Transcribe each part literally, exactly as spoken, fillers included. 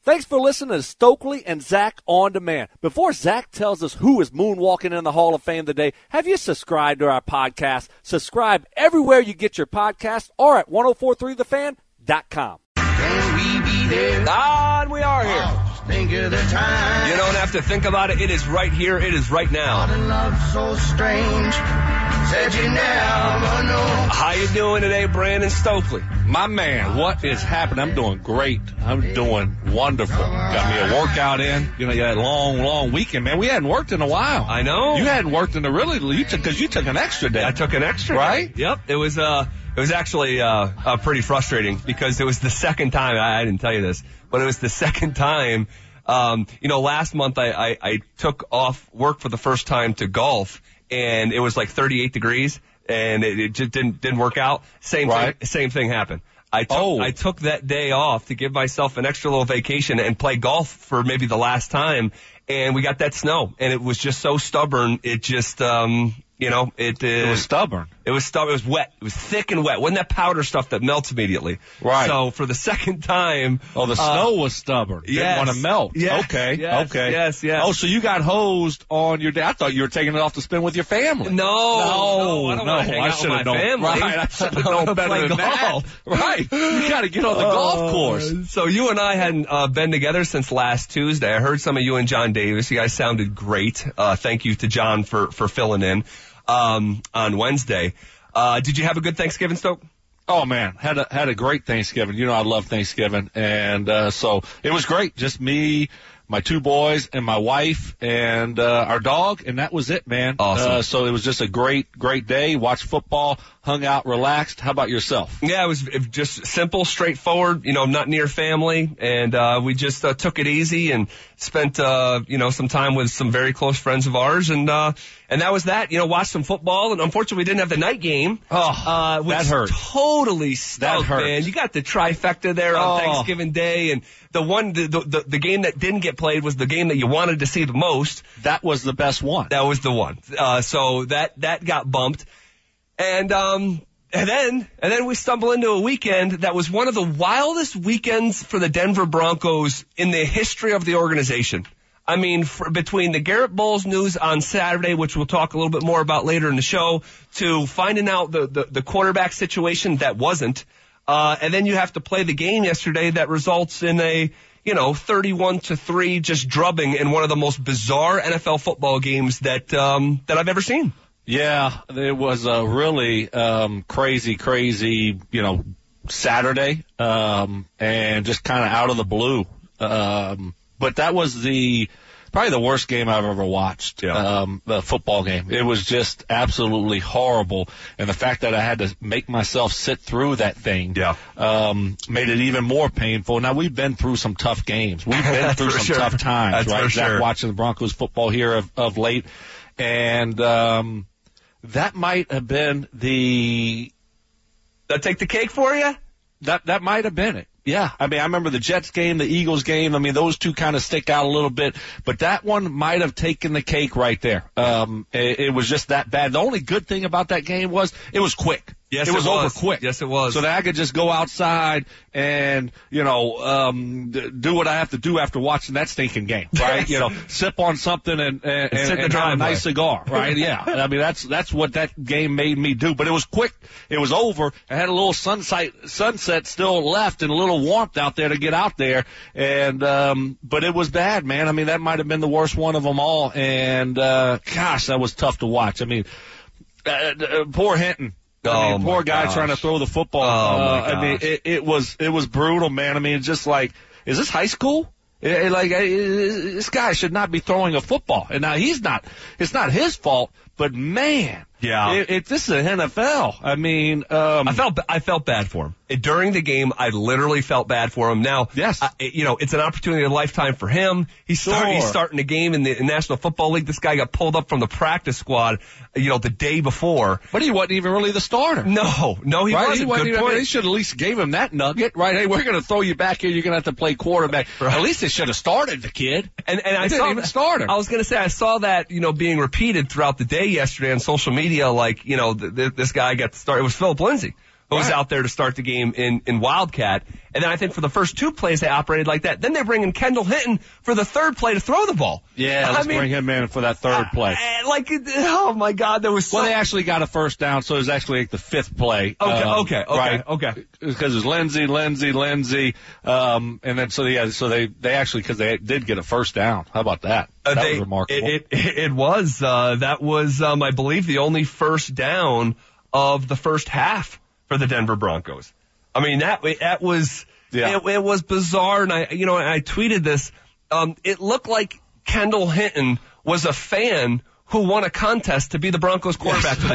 Thanks for listening to Stokely and Zach On Demand. Before Zach tells us who is moonwalking in the Hall of Fame today, have you subscribed to our podcast? Subscribe everywhere you get your podcast or at ten forty-three the fan dot com. Can we be there? God, we are here. Oh, think of the time. You don't have to think about it. It is right here. It is right now. What a love so strange. Said you never know. How you doing today, Brandon Stokely? My man, what is happening? I'm doing great. I'm doing wonderful. Got me a workout in. You know, you had a long, long weekend, man. We hadn't worked in a while. I know. You hadn't worked in a really, you took, cause you took an extra day. I took an extra right? day. Yep. It was, uh, it was actually, uh, uh, pretty frustrating because it was the second time, I, I didn't tell you this, but it was the second time, um, you know, last month I, I, I took off work for the first time to golf and it was like thirty-eight degrees. And it, it just didn't didn't work out. Same right. thing, same thing happened. I took oh. I took that day off to give myself an extra little vacation and play golf for maybe the last time. And we got that snow, and it was just so stubborn. It just um you know it uh, it was stubborn. It was stubborn. It was wet. It was thick and wet. Wasn't that powder stuff that melts immediately? Right. So for the second time, oh, the uh, snow was stubborn. Didn't yes, want to melt. Yes, okay. Yes, okay. Yes. Yes. Oh, so you got hosed on your day. I thought you were taking it off to spend with your family. No. No. No. I don't no, want to hang I out with my known. family. Right. I should have known better play than golf. that. Right. You got to get on the uh, golf course. So you and I hadn't uh, been together since last Tuesday. I heard some of you and John Davis. You guys sounded great. Uh, thank you to John for, for filling in um, on Wednesday. Uh, did you have a good Thanksgiving, Stoke? Oh man, had a had a great Thanksgiving. You know I love Thanksgiving, and uh, so it was great. Just me, my two boys, and my wife, and uh, our dog, and that was it, man. Awesome. Uh, so it was just a great, great day. Watched football, hung out, relaxed. How about yourself? Yeah, it was it was just simple, straightforward. You know, not near family, and uh, we just uh, took it easy and spent uh, you know some time with some very close friends of ours, and uh, and that was that. You know, watched some football, and unfortunately we didn't have the night game. Oh, uh, which that hurt. Totally stunk, that hurt. man. You got the trifecta there on oh. Thanksgiving Day, and the one the, the the game that didn't get played was the game that you wanted to see the most. That was the best one. That was the one. Uh, so that that got bumped, and um. And then, and then we stumble into a weekend that was one of the wildest weekends for the Denver Broncos in the history of the organization. I mean, for, between the Garrett Bowles news on Saturday, which we'll talk a little bit more about later in the show, to finding out the, the, the quarterback situation that wasn't, uh, and then you have to play the game yesterday that results in a, you know, thirty-one to three just drubbing in one of the most bizarre N F L football games that, um, that I've ever seen. Yeah, it was a really um, crazy, crazy, you know, Saturday, um, and just kind of out of the blue. Um, but that was the probably the worst game I've ever watched. Yeah. Um, the football game. It was just absolutely horrible, and the fact that I had to make myself sit through that thing, yeah. um, made it even more painful. Now we've been through some tough games. We've been through some sure. tough times, That's right? For Zach, sure. watching the Broncos football here of, of late, and um. That might have been the. That take the cake for you? That that might have been it. Yeah. I mean, I remember the Jets game, the Eagles game. I mean, those two kind of stick out a little bit, but that one might have taken the cake right there. Um, it, it was just that bad. The only good thing about that game was it was quick. Yes, it was, it was. over quick. Yes, it was. So that I could just go outside and, you know, um, do what I have to do after watching that stinking game, right? You know, sip on something and, and, and, sit in the and have a driveway. nice cigar, right? Yeah. I mean, that's, that's what that game made me do. But it was quick. It was over. I had a little sunset, sunset still left and a little warmth out there to get out there. And, um, but it was bad, man. I mean, that might have been the worst one of them all. And, uh, gosh, that was tough to watch. I mean, uh, uh, poor Hinton. I mean, oh poor guy gosh. trying to throw the football. Oh my uh, I mean, gosh. it, it was it was brutal, man. I mean, it's just like, is this high school? It, it, like, it, it, this guy should not be throwing a football. And now he's not. It's not his fault. But man, yeah, it, it, this is an N F L. I mean, um, I felt I felt bad for him during the game. I literally felt bad for him. Now, yes, I, you know, it's an opportunity of a lifetime for him. He's start, sure. he's starting a game in the National Football League. This guy got pulled up from the practice squad, you know, the day before. But he wasn't even really the starter. No, no, he right? wasn't. He wasn't Good even, point. They should at least gave him that nugget, right? Hey, we're going to throw you back here. You're going to have to play quarterback. Right. At least they should have started the kid. And and I they saw didn't even start him. I was going to say I saw that, you know, being repeated throughout the day yesterday on social media. Like, you know, th- th- this guy got to start. It was Philip Lindsay who was right. out there to start the game in in Wildcat, And then I think for the first two plays they operated like that. Then they bring in Kendall Hinton for the third play to throw the ball. Yeah, let's I mean, bring him in for that third play. Uh, like, oh my God, there was so... Well, they actually got a first down, so it was actually like the fifth play. Okay, um, okay, okay, right? okay. Because it was Lindsey, Lindsey, Lindsey, um, and then so yeah, so they they actually because they did get a first down. How about that? That uh, they, was remarkable. It it, it was uh, that was um, I believe the only first down of the first half for the Denver Broncos. I mean that that was yeah. it, it was bizarre, and I you know I tweeted this. Um, it looked like Kendall Hinton was a fan who won a contest to be the Broncos quarterback yes. for the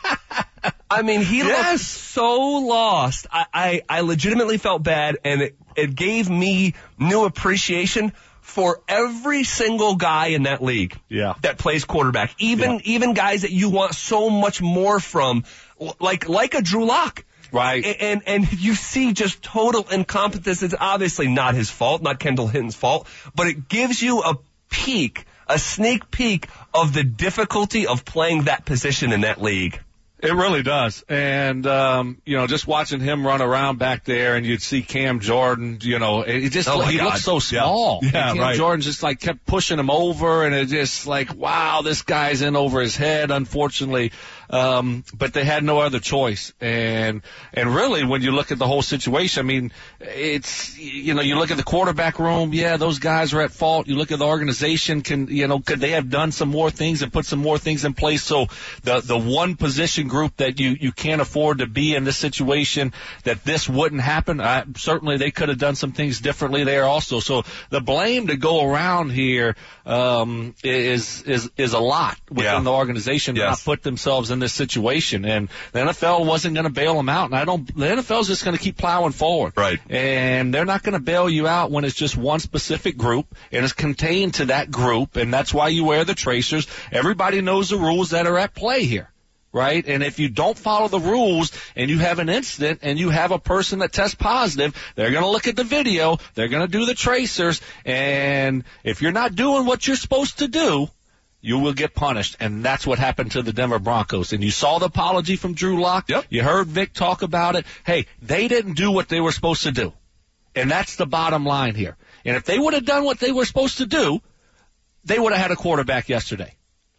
day. I mean, he yes. looked so lost. I, I, I legitimately felt bad, and it, it gave me new appreciation for every single guy in that league yeah. that plays quarterback. Even yeah. even guys that you want so much more from, like like a Drew Lock. Right. And, and you see just total incompetence. It's obviously not his fault, not Kendall Hinton's fault, but it gives you a peek, a sneak peek of the difficulty of playing that position in that league. It really does. And, um, you know, just watching him run around back there and you'd see Cam Jordan, you know, it just, oh he God. looked so small. Yeah, yeah and Cam right. Jordan just like kept pushing him over and it just like, wow, this guy's in over his head, unfortunately. Um, but they had no other choice. And, and really when you look at the whole situation, I mean, it's, you know, you look at the quarterback room. Yeah, those guys are at fault. You look at the organization. Can, you know, could they have done some more things and put some more things in place? So the, the one position group that you, you can't afford to be in this situation, that this wouldn't happen. I, certainly they could have done some things differently there also. So the blame to go around here, um, is, is, is a lot within yeah. the organization to yes. not put themselves in this situation. And the N F L wasn't going to bail them out. And I don't, the N F L is just going to keep plowing forward. Right. And they're not going to bail you out when it's just one specific group and it's contained to that group. And that's why you wear the tracers. Everybody knows the rules that are at play here. Right? And if you don't follow the rules and you have an incident and you have a person that tests positive, they're going to look at the video, they're going to do the tracers, and if you're not doing what you're supposed to do, you will get punished. And that's what happened to the Denver Broncos. And you saw the apology from Drew Lock. Yep. You heard Vic talk about it. Hey, they didn't do what they were supposed to do. And that's the bottom line here. And if they would have done what they were supposed to do, they would have had a quarterback yesterday.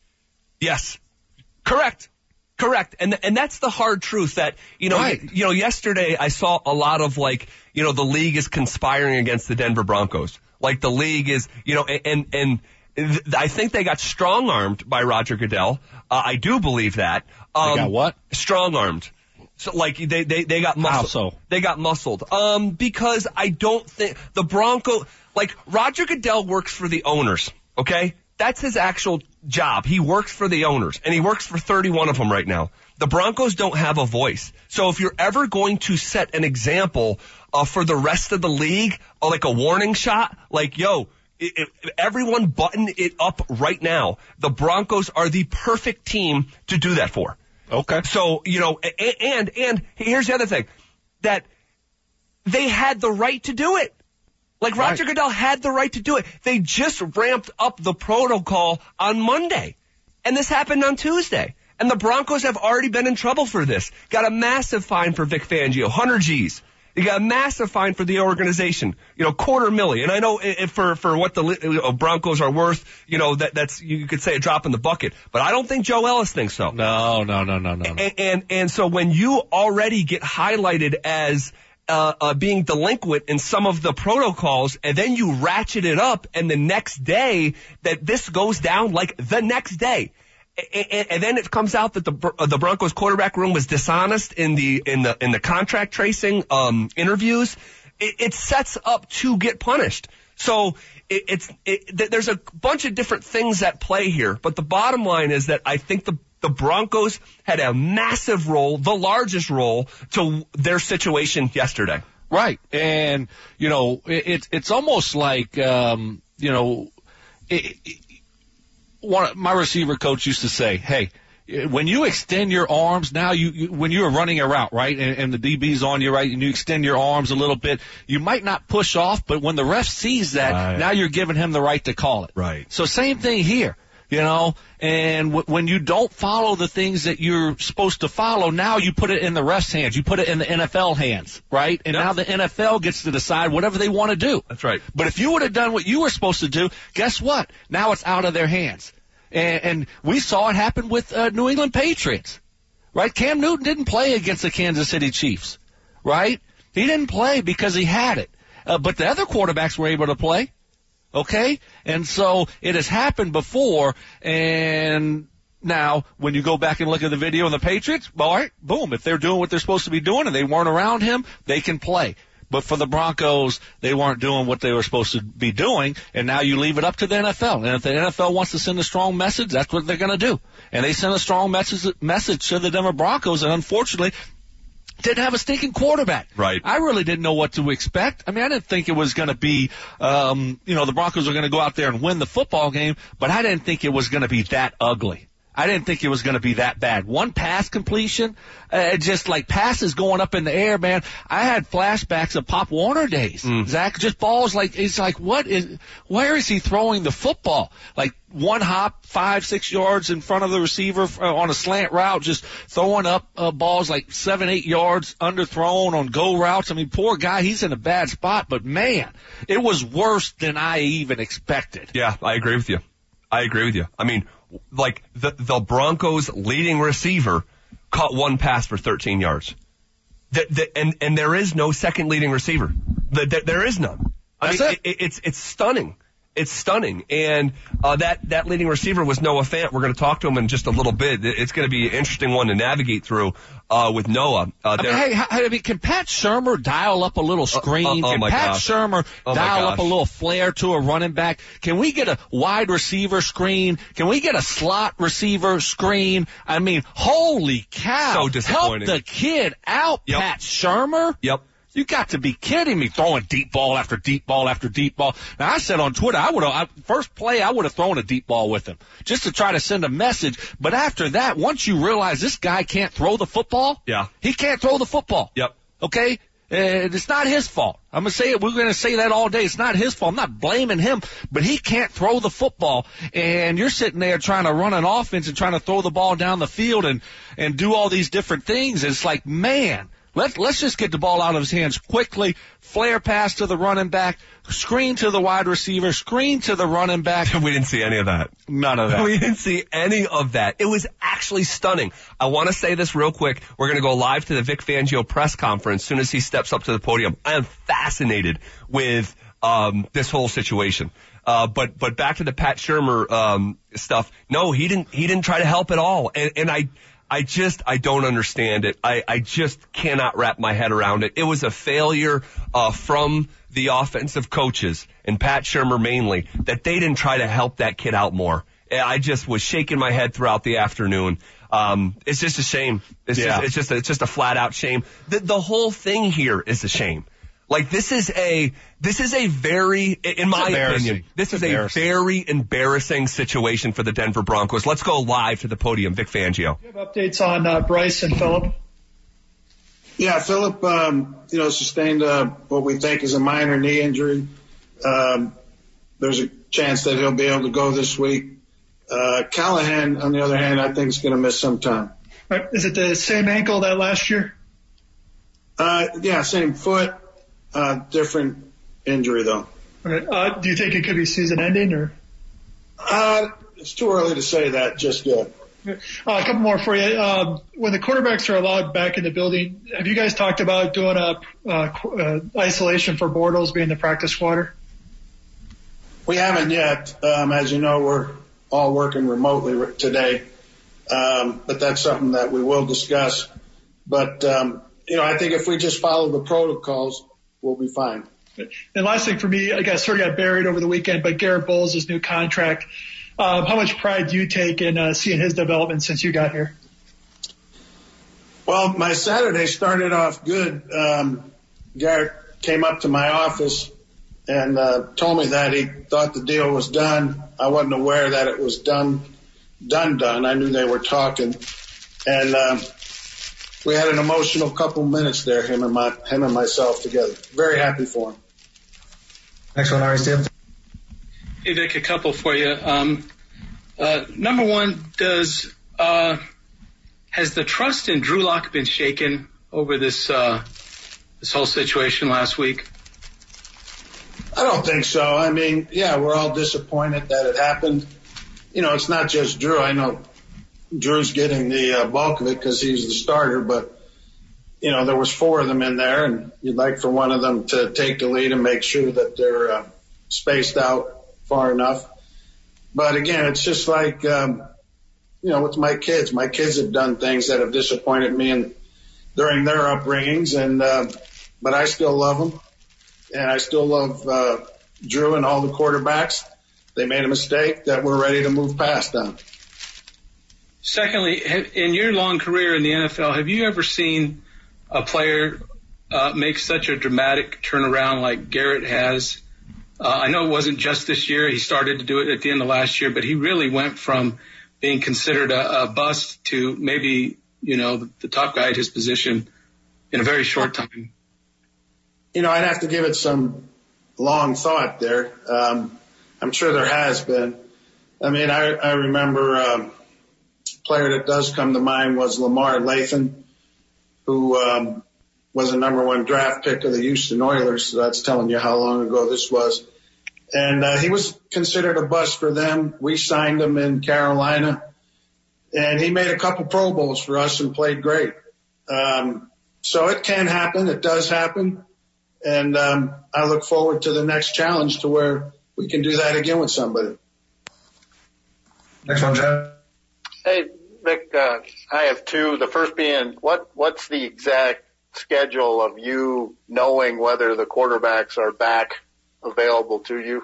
Yes. Correct. Correct. And and that's the hard truth that, you know, right. you know, yesterday I saw a lot of like, you know, the league is conspiring against the Denver Broncos. Like the league is, you know, and, and, and I think they got strong-armed by Roger Goodell. Uh, I do believe that. Um, they got what? Strong-armed. So like they, they, they got muscled. How so? They got muscled. Um, because I don't think the Bronco, like Roger Goodell works for the owners. Okay. That's his actual job. He works for the owners, and he works for thirty-one of them right now. The Broncos don't have a voice. So if you're ever going to set an example uh, for the rest of the league, uh, like a warning shot, like, yo, it, it, everyone button it up right now. The Broncos are the perfect team to do that for. Okay. So, you know, and, and, and here's the other thing, that they had the right to do it. Like Roger right. Goodell had the right to do it. They just ramped up the protocol on Monday. And this happened on Tuesday. And the Broncos have already been in trouble for this. Got a massive fine for Vic Fangio, one hundred G's. You got a massive fine for the organization, you know, quarter million. And I know if for, for what the you know, Broncos are worth, you know, that that's, you could say a drop in the bucket. But I don't think Joe Ellis thinks so. No, no, no, no, no. no. And, and, and so when you already get highlighted as Uh, uh, being delinquent in some of the protocols, and then you ratchet it up, and the next day that this goes down, like the next day, and, and then it comes out that the uh, the Broncos quarterback room was dishonest in the in the in the contract tracing um, interviews. It, it sets up to get punished. So it, it's it, th- there's a bunch of different things at play here, but the bottom line is that I think the The Broncos had a massive role, the largest role, to their situation yesterday. Right. And, you know, it, it, it's almost like, um, you know, it, it, one, my receiver coach used to say, hey, when you extend your arms, now you, you when you're running a route, right, and, and the D B's on you, right, and you extend your arms a little bit, you might not push off, but when the ref sees that, right. now you're giving him the right to call it. Right. So same thing here. You know, and w- when you don't follow the things that you're supposed to follow, now you put it in the refs' hands. You put it in the N F L hands, right? And yep. now the N F L gets to decide whatever they want to do. That's right. But if you would have done what you were supposed to do, guess what? Now it's out of their hands. And, and we saw it happen with uh, New England Patriots, right? Cam Newton didn't play against the Kansas City Chiefs, right? He didn't play because he had it. Uh, but the other quarterbacks were able to play. Okay? And so it has happened before, and now when you go back and look at the video of the Patriots, all right, boom, if they're doing what they're supposed to be doing and they weren't around him, they can play. But for the Broncos, they weren't doing what they were supposed to be doing, and now you leave it up to the N F L. And if the N F L wants to send a strong message, that's what they're going to do. And they sent a strong message message to the Denver Broncos, and unfortunately, didn't have a stinking quarterback. Right. I really didn't know what to expect. I mean, I didn't think it was going to be, um, you know, the Broncos were going to go out there and win the football game, but I didn't think it was going to be that ugly. I didn't think it was going to be that bad. One pass completion, uh, just like passes going up in the air, man. I had flashbacks of Pop Warner days. Mm. Zach, just balls like, it's like, what is, where is he throwing the football? Like one hop, five, six yards in front of the receiver on a slant route, just throwing up uh, balls like seven, eight yards underthrown on go routes. I mean, poor guy, he's in a bad spot, but man, it was worse than I even expected. Yeah, I agree with you. I agree with you. I mean, like the the Broncos' leading receiver caught one pass for thirteen yards. The, the, and and there is no second leading receiver. The, the, there is none. I That's mean, it. It, it's it's stunning. It's stunning. And uh, that that leading receiver was Noah Fant. We're going to talk to him in just a little bit. It's going to be an interesting one to navigate through uh, with Noah. Uh, I mean, hey, I mean, can Pat Shurmur dial up a little screen? Uh, uh, oh can my Pat gosh. Shurmur oh dial my up a little flair to a running back? Can we get a wide receiver screen? Can we get a slot receiver screen? I mean, holy cow. So disappointing. Help the kid out, Yep. Pat Shurmur. Yep. You got to be kidding me, throwing deep ball after deep ball after deep ball. Now, I said on Twitter, I would have, first play, I would have thrown a deep ball with him just to try to send a message. But after that, once you realize this guy can't throw the football, Yeah. he can't throw the football. Yep. Okay? Uh, it's not his fault. I'm going to say it. We're going to say that all day. It's not his fault. I'm not blaming him, but he can't throw the football. And you're sitting there trying to run an offense and trying to throw the ball down the field and, and do all these different things. It's like, man. Let, let's just get the ball out of his hands quickly. Flare pass to the running back. Screen to the wide receiver. Screen to the running back. We didn't see any of that. None of that. We didn't see any of that. It was actually stunning. I want to say this real quick. We're going to go live to the Vic Fangio press conference as soon as he steps up to the podium. I am fascinated with um, this whole situation. Uh, but but back to the Pat Shurmur um, stuff. No, he didn't. He didn't try to help at all. And, and I. I just, I don't understand it. I, I just cannot wrap my head around it. It was a failure uh, from the offensive coaches, and Pat Shurmur mainly, that they didn't try to help that kid out more. I just was shaking my head throughout the afternoon. Um, it's just a shame. It's, yeah. just, it's just, a, it's just a flat out shame. The, the whole thing here is a shame. Like this is a, this is a very, in my opinion, this is a very embarrassing situation for the Denver Broncos. Let's go live to the podium. Vic Fangio. Do you have updates on uh, Bryce and Phillip? Yeah, Phillip, um, you know, sustained uh, what we think is a minor knee injury. Um, there's a chance that he'll be able to go this week. Uh, Callahan, on the other hand, I think is going to miss some time. Right. Is it the same ankle that last year? Uh, yeah, same foot, uh, different injury though. Right. Uh, do you think it could be season ending or? Uh, it's too early to say that just yet. Uh, a couple more for you. Um, when the quarterbacks are allowed back in the building, have you guys talked about doing a uh, uh, isolation for Bortles being the practice squatter? We haven't yet. Um, as you know, we're all working remotely today, um, but that's something that we will discuss. But um, you know, I think if we just follow the protocols, we'll be fine. And last thing for me, I guess sort of got buried over the weekend, but Garrett Bowles' new contract. Um, how much pride do you take in uh, seeing his development since you got here? Well, my Saturday started off good. Um, Garrett came up to my office and uh, told me that he thought the deal was done. I wasn't aware that it was done, done, done. I knew they were talking, and um, we had an emotional couple minutes there, him and my, him and myself together. Very happy for him. Next one, Ari Steve. Hey, Vic, a couple for you. Um, Uh, number one, does uh, has the trust in Drew Lock been shaken over this uh, this whole situation last week? I don't think so. I mean, yeah, we're all disappointed that it happened. You know, it's not just Drew. I know Drew's getting the uh, bulk of it because he's the starter, but you know, there was four of them in there, and you'd like for one of them to take the lead and make sure that they're uh, spaced out far enough. But again, it's just like, um, you know, with my kids. My kids have done things that have disappointed me in, during their upbringings, and uh, but I still love them, and I still love uh, Drew and all the quarterbacks. They made a mistake that we're ready to move past them. Secondly, in your long career in the N F L, have you ever seen a player uh, make such a dramatic turnaround like Garrett has? Uh, I know it wasn't just this year. He started to do it at the end of last year, but he really went from being considered a, a bust to maybe, you know, the, the top guy at his position in a very short time. You know, I'd have to give it some long thought there. Um, I'm sure there has been. I mean, I, I remember um, a player that does come to mind was Lamar Lathan, who um, was a number one draft pick of the Houston Oilers. So that's telling you how long ago this was. And uh, he was considered a bust for them. We signed him in Carolina, and he made a couple Pro Bowls for us and played great. Um, so it can happen. It does happen. And um, I look forward to the next challenge to where we can do that again with somebody. Next one, Jeff. Hey, Vic, uh, I have two. The first being, what what's the exact schedule of you knowing whether the quarterbacks are back available to you?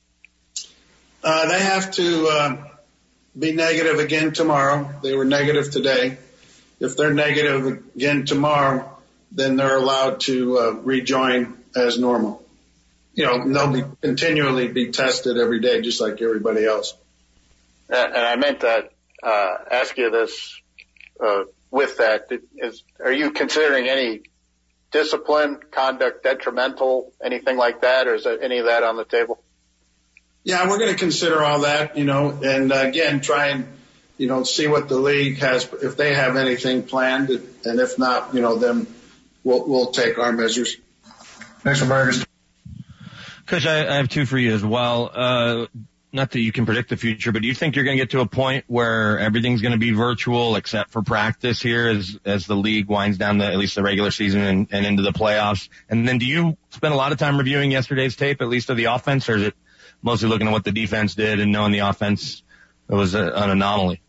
Uh, they have to uh, be negative again tomorrow. They were negative today. If they're negative again tomorrow, then they're allowed to uh, rejoin as normal. You know, they'll be continually be tested every day, just like everybody else. And I meant to uh, ask you this uh, with that. Is, are you considering any discipline, conduct detrimental, anything like that, or is there any of that on the table? Yeah, we're going to consider all that, you know, and uh, again, try and, you know, see what the league has, if they have anything planned, and if not, you know, then we'll, we'll take our measures. Next one, Marcus. Coach, I, I have two for you as well. Uh, not that you can predict the future, but do you think you're going to get to a point where everything's going to be virtual except for practice here as, as the league winds down the, at least the regular season and, and into the playoffs? And then do you spend a lot of time reviewing yesterday's tape, at least of the offense, or is it mostly looking at what the defense did and knowing the offense was a, an anomaly?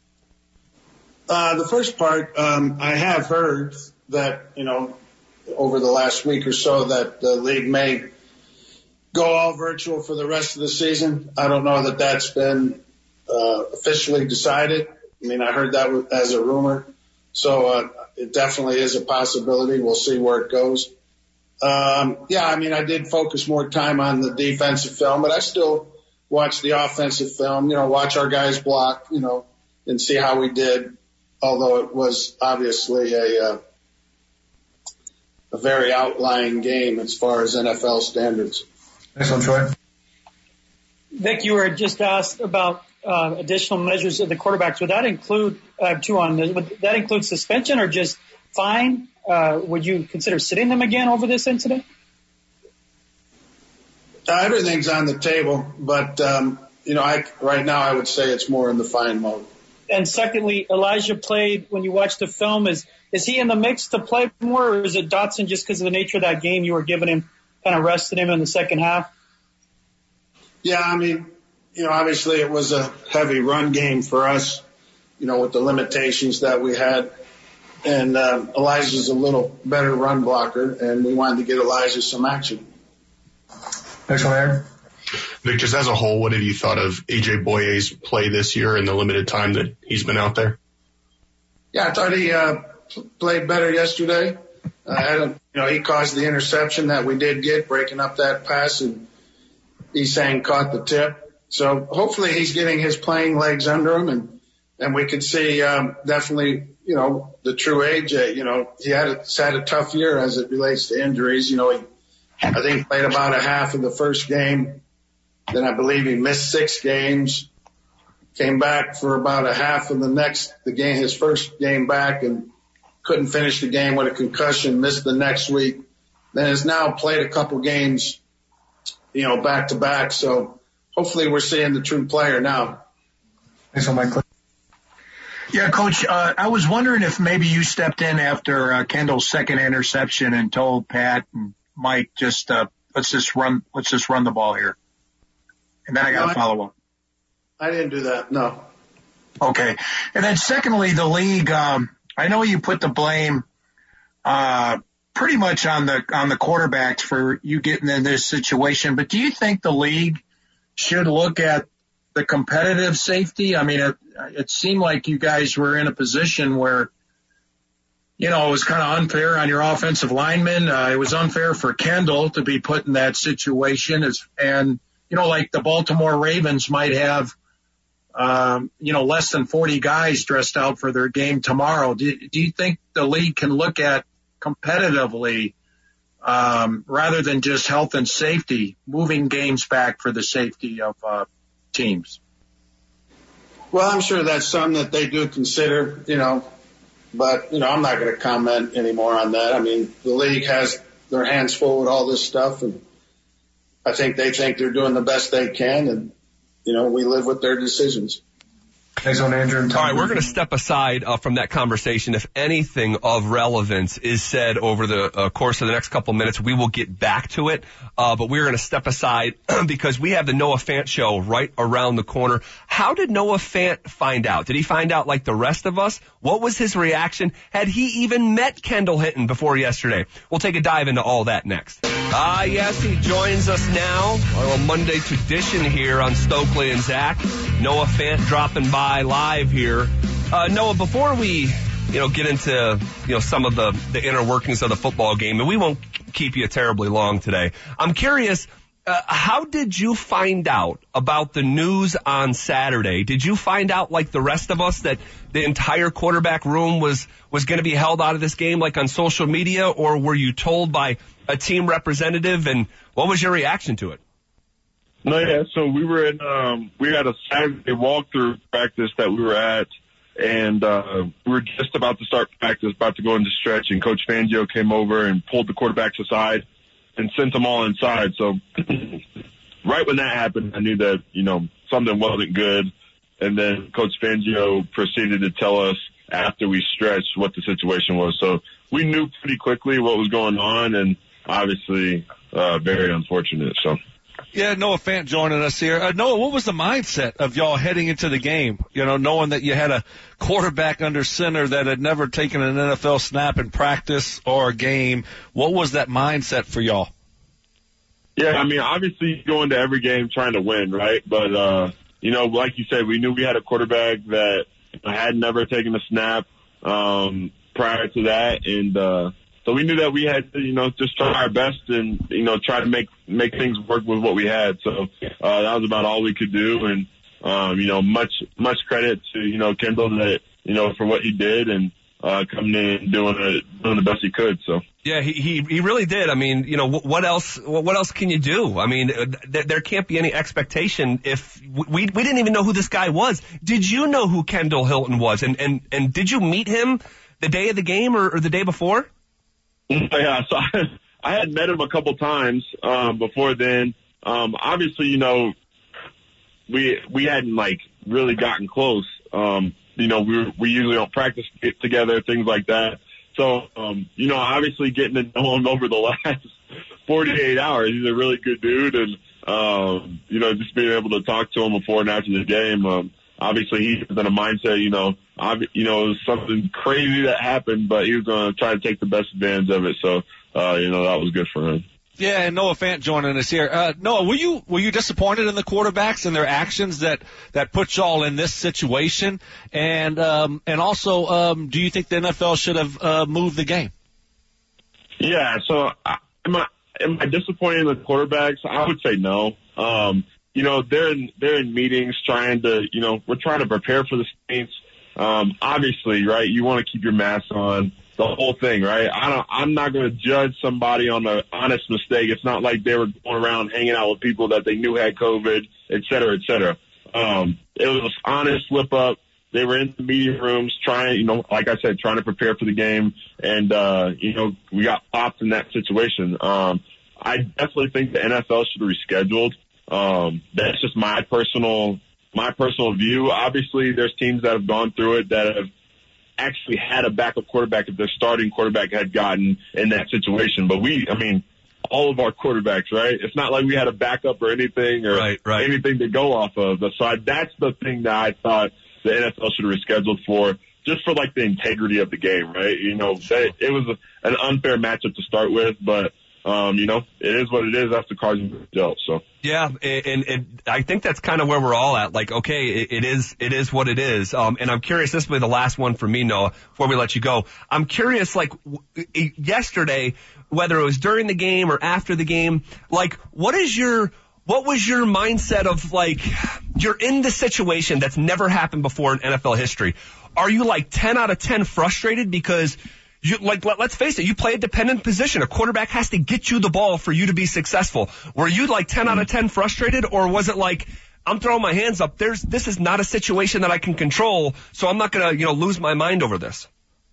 Uh, the first part, um, I have heard that, you know, over the last week or so that the league may go all virtual for the rest of the season. I don't know that that's been uh, officially decided. I mean, I heard that as a rumor. So uh, it definitely is a possibility. We'll see where it goes. Um, yeah, I mean, I did focus more time on the defensive film, but I still watch the offensive film, you know, watch our guys block, you know, and see how we did, although it was obviously a, uh, a very outlying game as far as N F L standards. Next one, Troy. Vic, you were just asked about uh, additional measures of the quarterbacks. Would that include, I have two on this, would that include suspension or just fine? Uh, would you consider sitting them again over this incident? Uh, everything's on the table, but, um, you know, I, right now I would say it's more in the fine mode. And secondly, Elijah played, when you watch the film, is is he in the mix to play more, or is it Dotson just because of the nature of that game you were giving him, kind of rested him in the second half? Yeah, I mean, you know, obviously it was a heavy run game for us, you know, with the limitations that we had. And um, Elijah's a little better run blocker, and we wanted to get Elijah some action. Next one, Aaron. Vic, just as a whole, what have you thought of A J Boye's play this year in the limited time that he's been out there? Yeah, I thought he uh, played better yesterday. Uh, had a, you know, he caused the interception that we did get, breaking up that pass, and Esang caught the tip. So hopefully he's getting his playing legs under him, and and we could see um, definitely, you know, the true A J. You know, he had a, had a tough year as it relates to injuries. You know, he I think played about a half of the first game. Then I believe he missed six games. came back for about a half of the next, the game, his first game back, and couldn't finish the game with a concussion, missed the next week. Then has now played a couple games, you know, back to back. So hopefully we're seeing the true player now. Thanks for my clip. Yeah, Coach, uh, I was wondering if maybe you stepped in after uh, Kendall's second interception and told Pat and Mike, just uh, let's just run, let's just run the ball here. And then I got to follow up. I didn't do that. No. Okay. And then secondly, the league, um, I know you put the blame, uh, pretty much on the, on the quarterbacks for you getting in this situation, but do you think the league should look at the competitive safety? I mean, it, it seemed like you guys were in a position where, you know, it was kind of unfair on your offensive linemen. Uh, it was unfair for Kendall to be put in that situation. As, and, you know, like the Baltimore Ravens might have, um, you know, less than forty guys dressed out for their game tomorrow. Do, do you think the league can look at competitively, um, rather than just health and safety, moving games back for the safety of uh, teams? Well, I'm sure that's something that they do consider, you know, but, you know, I'm not going to comment anymore on that. I mean, the league has their hands full with all this stuff, and I think they think they're doing the best they can, and, you know, we live with their decisions. Thanks on Andrew. All right, we're going to step aside uh, from that conversation. If anything of relevance is said over the uh, course of the next couple minutes, we will get back to it. Uh, but we're going to step aside because we have the Noah Fant show right around the corner. How did Noah Fant find out? Did he find out like the rest of us? What was his reaction? Had he even met Kendall Hinton before yesterday? We'll take a dive into all that next. Ah, uh, yes, he joins us now. Our Monday tradition here on Stokely and Zach. Noah Fant dropping by live here. Uh, Noah, before we, you know, get into, you know, some of the, the inner workings of the football game, and we won't keep you terribly long today, I'm curious, uh, how did you find out about the news on Saturday? Did you find out, like the rest of us, that the entire quarterback room was, was going to be held out of this game, like on social media, or were you told by a team representative, and what was your reaction to it? No, yeah, so we were in, um, we had a Saturday walkthrough practice that we were at, and, uh, we were just about to start practice, about to go into stretch, and Coach Fangio came over and pulled the quarterbacks aside and sent them all inside. So right when that happened, I knew that, you know, something wasn't good. And then Coach Fangio proceeded to tell us after we stretched what the situation was. So we knew pretty quickly what was going on, and obviously, uh, very unfortunate. So. Yeah, Noah Fant joining us here. Uh, Noah, what was the mindset of y'all heading into the game? You know, knowing that you had a quarterback under center that had never taken an N F L snap in practice or a game. What was that mindset for y'all? Yeah, I mean, obviously you go into every game trying to win, right? But, uh, you know, like you said, we knew we had a quarterback that had never taken a snap um, prior to that, and uh so we knew that we had to, you know, just try our best and, you know, try to make, make things work with what we had. So, uh, that was about all we could do. And, um, you know, much, much credit to, you know, Kendall that, you know, for what he did and, uh, coming in and doing it, doing the best he could. So. Yeah, he, he, he really did. I mean, you know, what else, what else can you do? I mean, there, there can't be any expectation if we, we didn't even know who this guy was. Did you know who Kendall Hinton was? And, and, and did you meet him the day of the game or, or the day before? Yeah, so I, I had met him a couple times um, before then. Um, obviously, you know, we we hadn't like really gotten close. Um, you know, we we usually don't practice together, things like that. So, um, you know, obviously getting to know him over the last forty-eight hours, he's a really good dude, and um, you know, just being able to talk to him before and after the game. Um, Obviously, he was in a mindset, you know, ob- you know, it was something crazy that happened, but he was going to try to take the best advantage of it. So, uh, you know, that was good for him. Yeah, and Noah Fant joining us here. Uh, Noah, were you were you disappointed in the quarterbacks and their actions that, that put y'all in this situation? And um, and also, um, do you think the N F L should have uh, moved the game? Yeah, so I, am I am I disappointed in the quarterbacks? I would say no. Um, You know, they're in, they're in meetings trying to, you know, we're trying to prepare for the Saints. Um, obviously, right, you want to keep your mask on, the whole thing, right? I don't, I'm not going to judge somebody on an honest mistake. It's not like they were going around hanging out with people that they knew had COVID, et cetera, et cetera. Um, it was an honest slip up. They were in the meeting rooms trying, you know, like I said, trying to prepare for the game. And, uh, you know, we got popped in that situation. Um, I definitely think the N F L should have rescheduled. Um, that's just my personal, my personal view. Obviously, there's teams that have gone through it that have actually had a backup quarterback if their starting quarterback had gotten in that situation. But we, I mean, all of our quarterbacks, right? It's not like we had a backup or anything or right, right. anything to go off of. So I, that's the thing that I thought the N F L should have rescheduled for, just for like the integrity of the game, right? You know, that, it was a, an unfair matchup to start with, but um, you know, it is what it is. That's the cards dealt. So yeah, and, and I think that's kind of where we're all at. Like, okay, it, it is it is what it is. Um, and I'm curious. This will be the last one for me, Noah. Before we let you go, I'm curious. Like w- yesterday, whether it was during the game or after the game, like what is your What was your mindset of, like, you're in this situation that's never happened before in N F L history. Are you, like, ten out of ten frustrated because, you like, let, let's face it, you play a dependent position. A quarterback has to get you the ball for you to be successful. Were you, like, ten out of ten frustrated, or was it like, I'm throwing my hands up, There's this is not a situation that I can control, so I'm not going to, you know, lose my mind over this?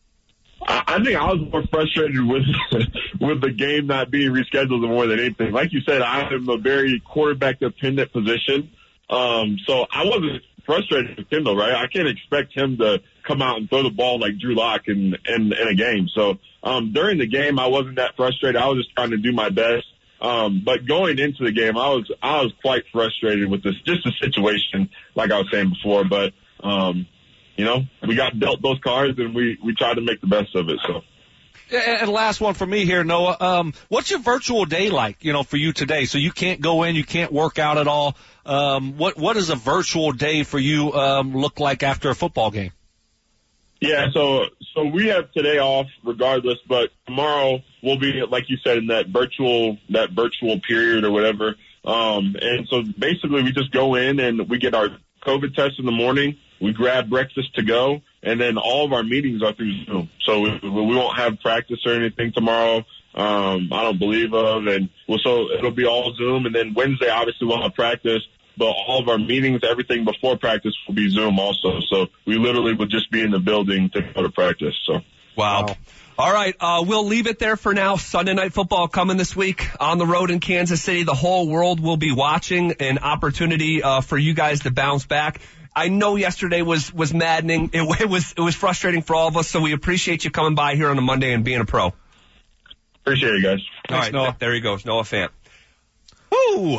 I think I was more frustrated with with the game not being rescheduled more than anything. Like you said, I am a very quarterback-dependent position, um, so I wasn't frustrated with Kendall, right? I can't expect him to come out and throw the ball like Drew Lock in, in, in a game. So um, during the game, I wasn't that frustrated. I was just trying to do my best. Um, but going into the game, I was I was quite frustrated with this, just the situation, like I was saying before. But um, you know, we got dealt those cards, and we, we tried to make the best of it. So, and last one for me here, Noah. Um, what's your virtual day like, you know, for you today? So you can't go in, you can't work out at all. Um, what what does a virtual day for you um, look like after a football game? Yeah, so so we have today off regardless, but tomorrow we'll be, like you said, in that virtual that virtual period or whatever. Um, and so basically we just go in and we get our COVID test in the morning. We grab breakfast to go, and then all of our meetings are through Zoom. So we, we won't have practice or anything tomorrow. Um, I don't believe of, and well, so it'll be all Zoom. And then Wednesday, obviously, we'll have practice, but all of our meetings, everything before practice, will be Zoom also. So we literally would just be in the building to go to practice. So wow. wow. All right, uh, we'll leave it there for now. Sunday Night Football coming this week on the road in Kansas City. The whole world will be watching, an opportunity uh, for you guys to bounce back. I know yesterday was, was maddening. It, it was it was frustrating for all of us, so we appreciate you coming by here on a Monday and being a pro. Appreciate it, guys. All right, Noah. There he goes, Noah Fant. Ooh.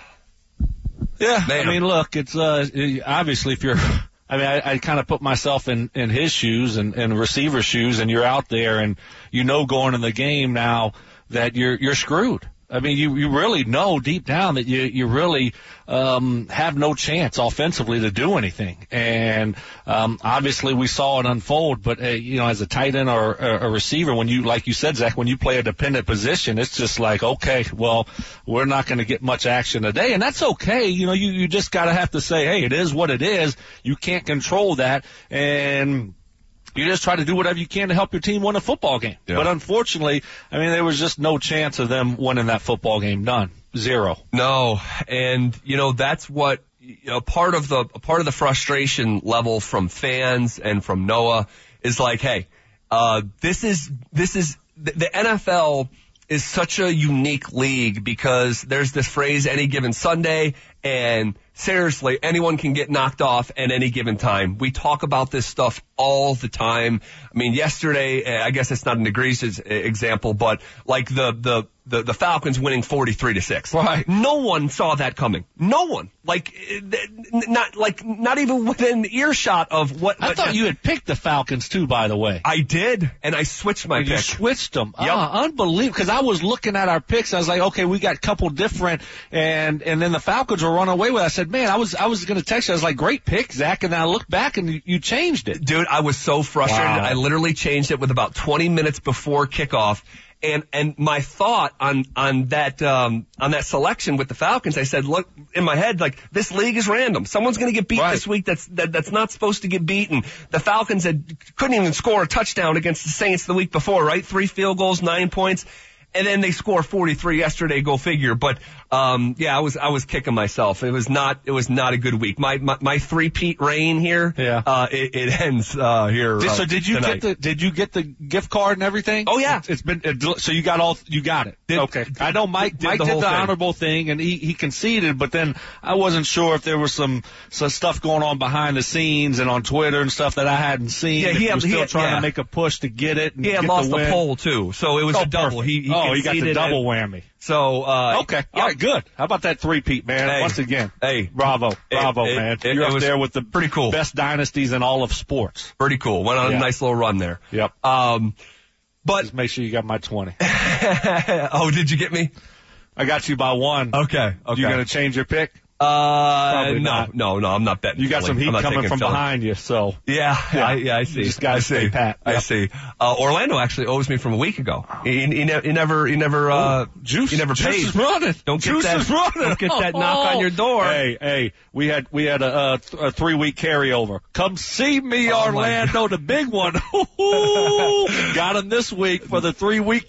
Yeah, Man. I mean, look, it's uh, obviously if you're – I mean, I, I kind of put myself in, in his shoes and, and receiver's shoes, and you're out there and you know going in the game now that you're you're screwed. I mean, you, you really know deep down that you, you really um, have no chance offensively to do anything. And um, obviously we saw it unfold, but, uh, you know, as a tight end or a, a receiver, when you, like you said, Zach, when you play a dependent position, it's just like, okay, well, we're not going to get much action today. And that's okay. You know, you, you just got to have to say, hey, it is what it is. You can't control that. And you just try to do whatever you can to help your team win a football game. Yeah. But unfortunately, I mean, there was just no chance of them winning that football game. None. Zero. No. And, you know, that's what, you know, part of the, part of the frustration level from fans and from Noah is like, hey, uh, this is, this is, the, the N F L is such a unique league because there's this phrase, any given Sunday, and seriously, anyone can get knocked off at any given time. We talk about this stuff all the time. I mean, yesterday, I guess it's not an egregious example, but like the, the, the, the Falcons winning forty-three to six. Right. No one saw that coming. No one. Like, not, like, not even within earshot of what. I thought you had picked the Falcons too, by the way. I did, and I switched my and pick. You switched them. Yep. Ah, unbelievable. Because I was looking at our picks. I was like, okay, we got a couple different, and, and then the Falcons were running away with it. I said, man, I was, I was going to text you. I was like, great pick, Zach. And then I looked back and you, you changed it. Dude, I was so frustrated. Wow. I literally changed it with about twenty minutes before kickoff. And, and my thought on, on that, um, on that selection with the Falcons, I said, look, in my head, like, this league is random. Someone's going to get beat right. this week that's, that, that's not supposed to get beaten. The Falcons had, couldn't even score a touchdown against the Saints the week before, right? Three field goals, nine points. And then they score forty-three yesterday, go figure. But, Um, yeah, I was, I was kicking myself. It was not, it was not a good week. My, my, my three-peat reign here, yeah. uh, it, it ends, uh, here. Did, uh, so did you tonight. get the, did you get the gift card and everything? Oh, yeah. It's, it's been, it, so you got all, you got it. Did, okay. I know Mike, did Mike the did whole the thing. honorable thing and he, he conceded, but then I wasn't sure if there was some, some stuff going on behind the scenes and on Twitter and stuff that I hadn't seen. Yeah, if he he had, was still he had, trying yeah. to make a push to get it. And he had get lost the, the win. poll, too, so it was oh, a double. He, he oh, he got the double and, whammy. So, uh, okay. Yeah. All right, good. How about that three-peat, man? Hey. Once again. Hey. Bravo. Bravo, it, man. It, it, You're it up was there with the pretty cool. best dynasties in all of sports. Pretty cool. Went on yeah. a nice little run there. Yep. Um, but. Just make sure you got my twenty. Oh, did you get me? I got you by one. Okay. Okay. You going to change your pick? Uh, Probably no, not. no, no, I'm not betting. You got Philly. some heat I'm not coming taking from Philly. behind you, so. Yeah, Yeah. I, yeah, I see. You just gotta I stay see. pat. I Yep. see. Uh, Orlando actually owes me from a week ago. He, he, ne- he never, he never, uh, Juice, he never juice paid. is running. Don't get Juice that, is running. don't get that knock on your door. Hey, hey, we had, we had a, a, th- a three week carryover. Come see me, Oh, Orlando, the big one. Got him this week for the three week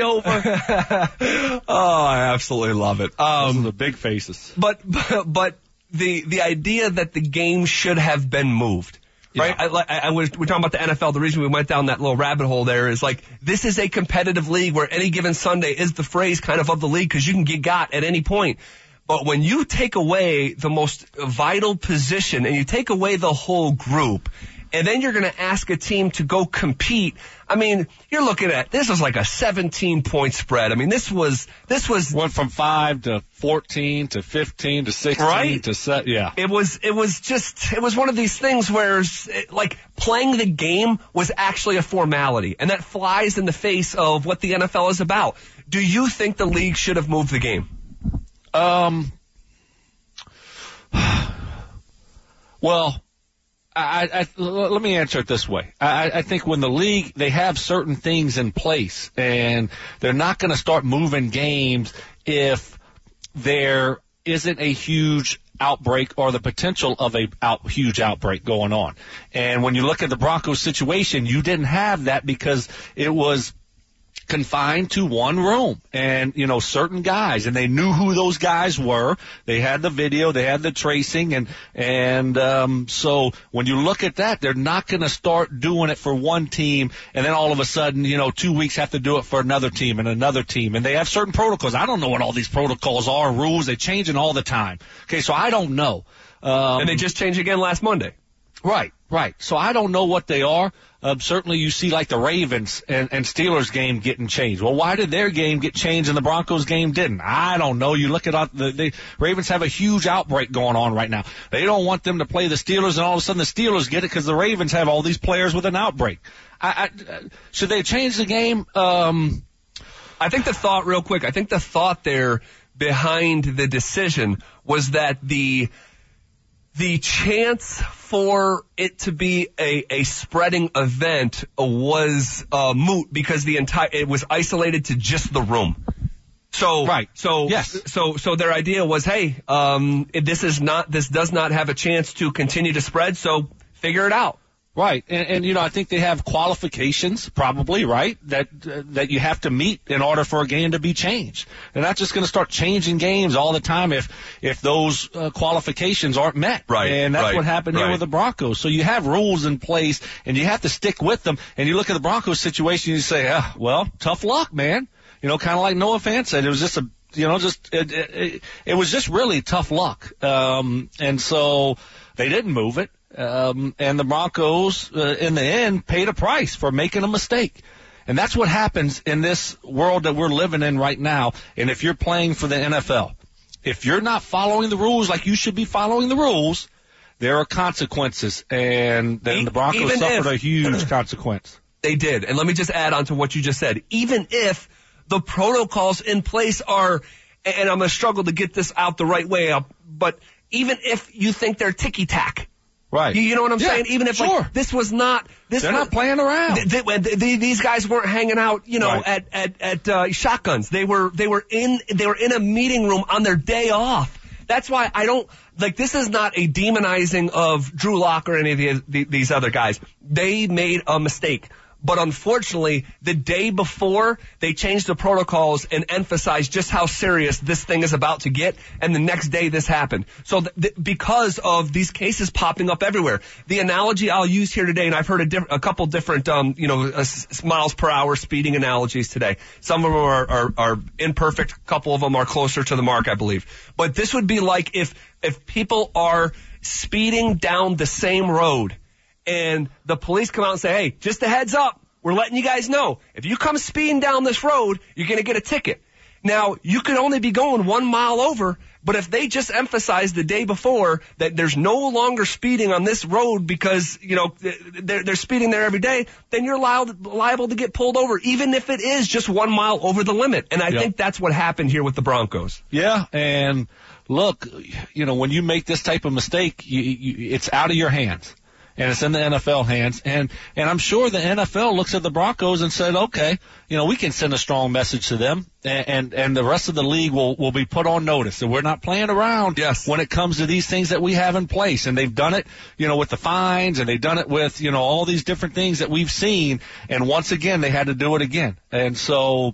carryover. Oh, I absolutely love it. Um, Those are the big faces. But, but, but the, the idea that the game should have been moved. Right? Yeah. I, I, I was, we're talking about the N F L. The reason we went down that little rabbit hole there is like, this is a competitive league where any given Sunday is the phrase kind of of the league because you can get got at any point. But when you take away the most vital position and you take away the whole group, and then you're going to ask a team to go compete. I mean, you're looking at, this was like a seventeen point spread. I mean, this was, this was. Went from five to fourteen to fifteen to sixteen right? to set, yeah. It was, it was just, it was one of these things where, like, playing the game was actually a formality. And that flies in the face of what the N F L is about. Do you think the league should have moved the game? Um, well, I, I, let me answer it this way. I, I think when the league, they have certain things in place, and they're not going to start moving games if there isn't a huge outbreak or the potential of a out, huge outbreak going on. And when you look at the Broncos situation, you didn't have that because it was confined to one room and, you know, certain guys, and they knew who those guys were. They had the video, they had the tracing, and, and, um, so when you look at that, they're not going to start doing it for one team and then all of a sudden, you know, two weeks have to do it for another team and another team. And they have certain protocols. I don't know what all these protocols are, rules. They changing all the time. Okay. So I don't know. Um, and they just changed again last Monday. Right, right. So I don't know what they are. Uh, certainly you see like the Ravens and, and Steelers game getting changed. Well, why did their game get changed and the Broncos game didn't? I don't know. You look at uh, the, the Ravens have a huge outbreak going on right now. They don't want them to play the Steelers, and all of a sudden the Steelers get it because the Ravens have all these players with an outbreak. I, I, should they change the game? Um, I think the thought, real quick, I think the thought there behind the decision was that the the chance for it to be a, a spreading event was uh, moot because the entire it was isolated to just the room. So right. So yes. So so their idea was, hey, um, this is not this does not have a chance to continue to spread. So figure it out. Right, and, and you know, I think they have qualifications, probably, right, that uh, that you have to meet in order for a game to be changed. They're not just going to start changing games all the time if if those uh, qualifications aren't met. Right, and that's right, what happened right. here with the Broncos. So you have rules in place, and you have to stick with them. And you look at the Broncos situation, and you say, ah, well, tough luck, man. You know, kind of like Noah Fant said, it was just a, you know, just it, it, it was just really tough luck. Um, and so they didn't move it. Um, and the Broncos, uh, in the end, paid a price for making a mistake. And that's what happens in this world that we're living in right now. And if you're playing for the N F L, if you're not following the rules like you should be following the rules, there are consequences. And then the Broncos Even suffered if, a huge consequence. They did. And let me just add on to what you just said. Even if the protocols in place are, and I'm going to struggle to get this out the right way, but even if you think they're ticky-tack, right. You, you know what I'm yeah, saying? Even if sure. like this was not, this they're was, not playing around. Th- th- th- th- these guys weren't hanging out, you know, right. at at at uh, shotguns. They were they were in they were in a meeting room on their day off. That's why I don't like. This is not a demonizing of Drew Lock or any of the, the, these other guys. They made a mistake. But unfortunately, the day before, they changed the protocols and emphasized just how serious this thing is about to get. And the next day, this happened. So th- th- because of these cases popping up everywhere, the analogy I'll use here today, and I've heard a, diff- a couple different, um, you know, uh, s- miles per hour speeding analogies today. Some of them are, are, are imperfect. A couple of them are closer to the mark, I believe. But this would be like if, if people are speeding down the same road, and the police come out and say, hey, just a heads up, we're letting you guys know, if you come speeding down this road, you're going to get a ticket. Now, you could only be going one mile over, but if they just emphasized the day before that there's no longer speeding on this road because, you know, they're, they're speeding there every day, then you're liable, liable to get pulled over, even if it is just one mile over the limit. And I Yep. think that's what happened here with the Broncos. Yeah, and look, you know, when you make this type of mistake, you, you, it's out of your hands. And it's in the N F L hands. And, and I'm sure the N F L looks at the Broncos and said, okay, you know, we can send a strong message to them, and, and, and the rest of the league will, will be put on notice that we're not playing around yes. when it comes to these things that we have in place. And they've done it, you know, with the fines, and they've done it with, you know, all these different things that we've seen. And once again, they had to do it again. And so,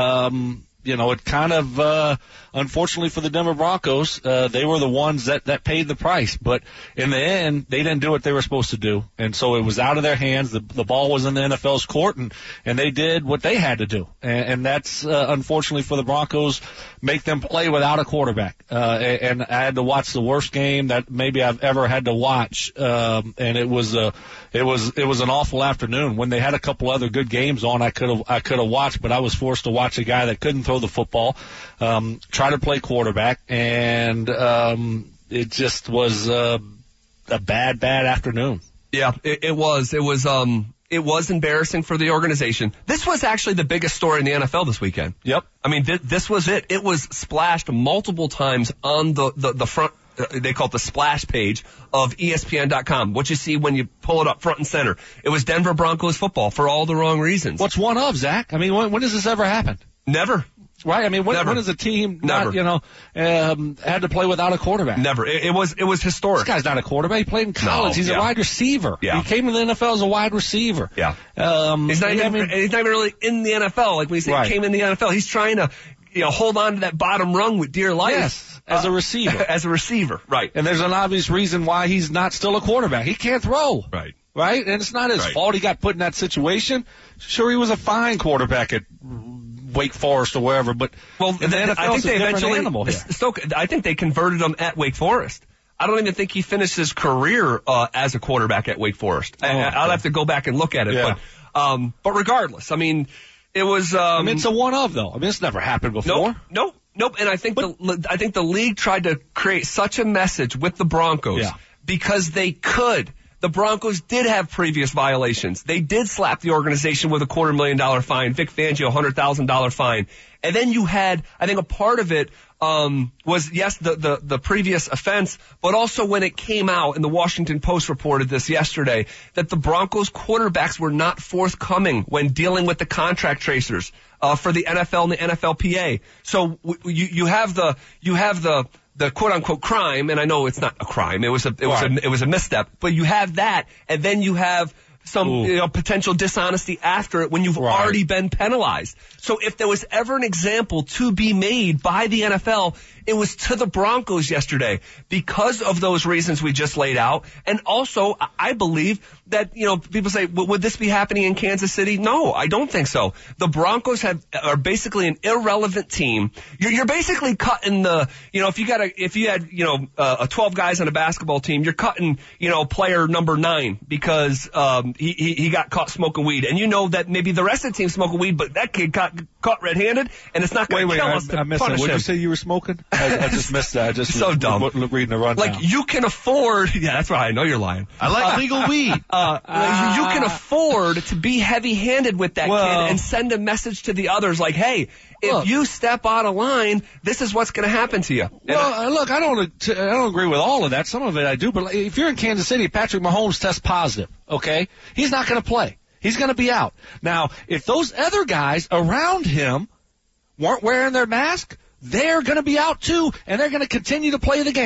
um, you know, it kind of, uh, unfortunately for the Denver Broncos, uh, they were the ones that, that paid the price. But in the end, they didn't do what they were supposed to do. And so it was out of their hands. The, the ball was in the N F L's court, and, and they did what they had to do. And, and that's, uh, unfortunately for the Broncos, make them play without a quarterback. Uh, and I had to watch the worst game that maybe I've ever had to watch. Um, and it was, uh, it was, it was an awful afternoon. When they had a couple other good games on, I could have, I could have watched, but I was forced to watch a guy that couldn't throw the football, um, try to play quarterback, and um, it just was uh, a bad, bad afternoon. Yeah, it, it was. It was. Um, it was embarrassing for the organization. This was actually the biggest story in the N F L this weekend. Yep. I mean, th- this was it. It was splashed multiple times on the the, the front. Uh, they call it the splash page of E S P N dot com. What you see when you pull it up front and center. It was Denver Broncos football for all the wrong reasons. What's one of, Zach? I mean, when, when does this ever happen? Never. Right? I mean, when, Never. when has a team Never. not, you know, um, had to play without a quarterback? Never. It, it was it was historic. This guy's not a quarterback. He played in college. No, He's yeah. a wide receiver. Yeah. He came to the N F L as a wide receiver. Yeah. Um, he's not yeah, even I mean, he's not even really in the N F L. Like when he say Right. he came in the N F L, he's trying to, you know, hold on to that bottom rung with dear life. Yes, as uh, a receiver. as a receiver, right. And there's an obvious reason why he's not still a quarterback. He can't throw. Right. Right? And it's not his Right. fault he got put in that situation. Sure, he was a fine quarterback at Wake Forest or wherever, but well, in the th- N F L, I think it's a they different eventually, animal here. Stoke, I think they converted him at Wake Forest. I don't even think he finished his career uh, as a quarterback at Wake Forest. Oh, I, I'll okay. have to go back and look at it. Yeah. But, um, but regardless, I mean, it was. Um, I mean, it's a one of though. I mean, it's never happened before. Nope, nope, nope. And I think the I think the league tried to create such a message with the Broncos Yeah. because they could. The Broncos did have previous violations. They did slap the organization with a quarter million dollar fine. Vic Fangio, a hundred thousand dollar fine. And then you had, I think a part of it, um, was yes, the, the, the previous offense, but also when it came out, and the Washington Post reported this yesterday, that the Broncos quarterbacks were not forthcoming when dealing with the contract tracers, uh, for the N F L and the N F L P A. So w- you, you have the, you have the, the quote unquote crime, and I know it's not a crime. It was a, it was Right. a, it was a misstep, but you have that, and then you have some Ooh. you know, potential dishonesty after it when you've Right. already been penalized. So if there was ever an example to be made by the N F L, it was to the Broncos yesterday because of those reasons we just laid out. And also, I believe that, you know, people say, would this be happening in Kansas City? No, I don't think so. The Broncos have, are basically an irrelevant team. You're, you're basically cutting the, you know, if you got a, if you had, you know, uh, a twelve guys on a basketball team, you're cutting, you know, player number nine because, um, he, he, he got caught smoking weed. And you know that maybe the rest of the team smoking weed, but that kid got caught red-handed, and it's not going Wait, to wait, kill I, us to I missed that. punish What did him. you say you were smoking? I, I just missed that. I just So was, dumb. was reading the rundown. Like, you can afford, yeah, that's right, I know you're lying. I like Uh, legal weed. Uh, uh, you, you can afford to be heavy-handed with that Well- kid and send a message to the others like, hey, if Look. you step out of line, this is what's going to happen to you. And Well, uh, look, I don't, I don't agree with all of that. Some of it I do, but if you're in Kansas City, Patrick Mahomes tests positive, okay? He's not going to play. He's going to be out. Now, if those other guys around him weren't wearing their mask, they're going to be out too, and they're going to continue to play the game.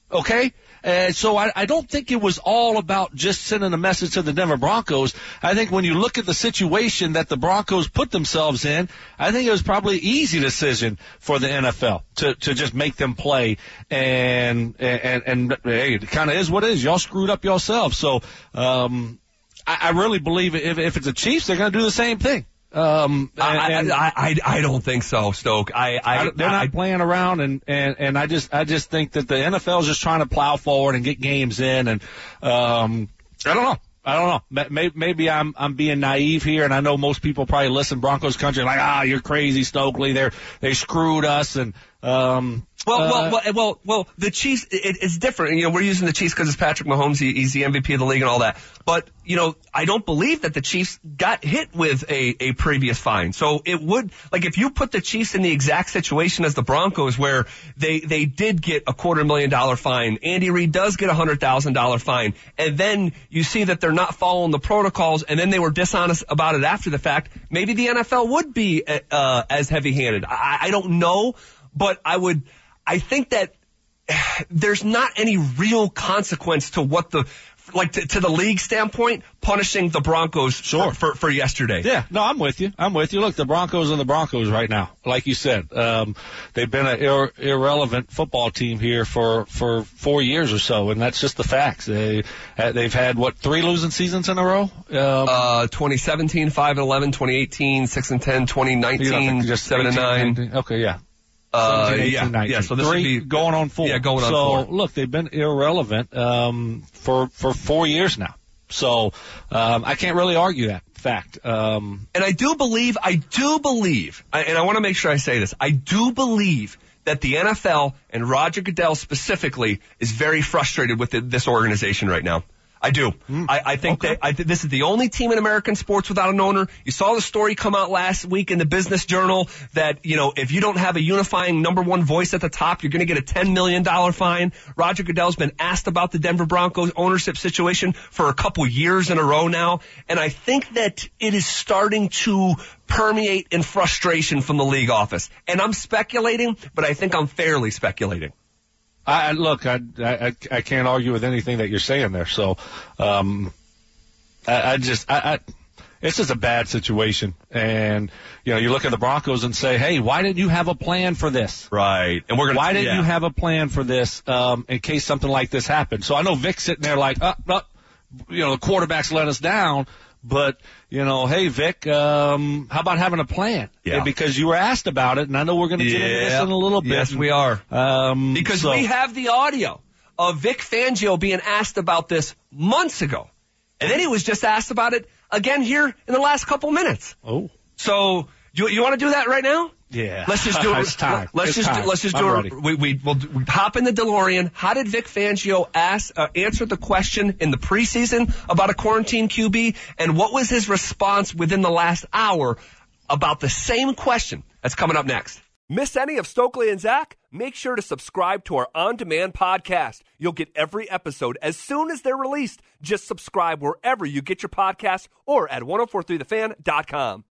Okay? And so I, I don't think it was all about just sending a message to the Denver Broncos. I think when you look at the situation that the Broncos put themselves in, I think it was probably an easy decision for the N F L to, to just make them play. And, and, and hey, it kind of is what it is. Y'all screwed up yourselves. So, um, I, I really believe if, if it's the Chiefs, they're going to do the same thing. Um, and, I, I, I, I don't think so, Stoke. I, I, I they're not I, playing around, and, and, and I just, I just think that the N F L is just trying to plow forward and get games in, and, um, I don't know. I don't know. Maybe, maybe I'm, I'm being naive here, and I know most people probably listen Broncos country like, ah, you're crazy, Stokely. They're, they screwed us, and, um, Well, uh, well, well, well, well, the Chiefs, it, it's different. You know, we're using the Chiefs because it's Patrick Mahomes. He, he's the M V P of the league and all that. But, you know, I don't believe that the Chiefs got hit with a, a previous fine. So it would, like, if you put the Chiefs in the exact situation as the Broncos where they, they did get a quarter million dollar fine, Andy Reid does get a hundred thousand dollar fine, and then you see that they're not following the protocols, and then they were dishonest about it after the fact, maybe the N F L would be, uh, as heavy handed. I, I don't know, but I would, I think that there's not any real consequence to what the, like to, to the league standpoint, punishing the Broncos sure. for, for, for yesterday. Yeah, no, I'm with you. I'm with you. Look, the Broncos are the Broncos right now. Like you said, um, they've been an ir- irrelevant football team here for, for four years or so, and that's just the facts. They, they've had, what, three losing seasons in a row? Um, uh, twenty seventeen, five and eleven, twenty eighteen, six and ten, twenty nineteen, just seven and nine. nineteen Okay, yeah. Uh, seventeen, eighteen, yeah, nineteen yeah, so this Three, would be going on four. Yeah, going on so, four. So, look, they've been irrelevant, um, for, for four years now. So, um, I can't really argue that fact. Um, and I do believe, I do believe, and I want to make sure I say this, I do believe that the N F L and Roger Goodell specifically is very frustrated with the, this organization right now. I do. Mm. I, I think okay. that I th- this is the only team in American sports without an owner. You saw the story come out last week in the Business Journal that, you know, if you don't have a unifying number one voice at the top, you're going to get a ten million dollars fine. Roger Goodell's been asked about the Denver Broncos ownership situation for a couple years in a row now. And I think that it is starting to permeate in frustration from the league office. And I'm speculating, but I think I'm fairly speculating. I look, I, I I can't argue with anything that you're saying there. So, um, I, I just, I, I, it's just a bad situation. And you know, you look at the Broncos and say, hey, why didn't you have a plan for this? Right. And we're gonna. Why didn't yeah. you have a plan for this, um, in case something like this happened? So I know Vic's sitting there like, uh, uh, you know, the quarterback's let us down. But, you know, hey, Vic, um, how about having a plan? Yeah. Because you were asked about it, and I know we're going to get yeah. into this in a little bit. Yes, we are. Um, because so. we have the audio of Vic Fangio being asked about this months ago. And then he was just asked about it again here in the last couple minutes. Oh. So, you, you want to do that right now? Yeah. Let's just do it. It's time. Let's it's just time. Do, let's just I'm do ready. it. We we we'll, we hop in the DeLorean. How did Vic Fangio ask uh, answer the question in the preseason about a quarantine Q B, and what was his response within the last hour about the same question? That's coming up next. Miss any of Stokely and Zach? Make sure to subscribe to our on-demand podcast. You'll get every episode as soon as they're released. Just subscribe wherever you get your podcasts or at ten forty-three the fan dot com.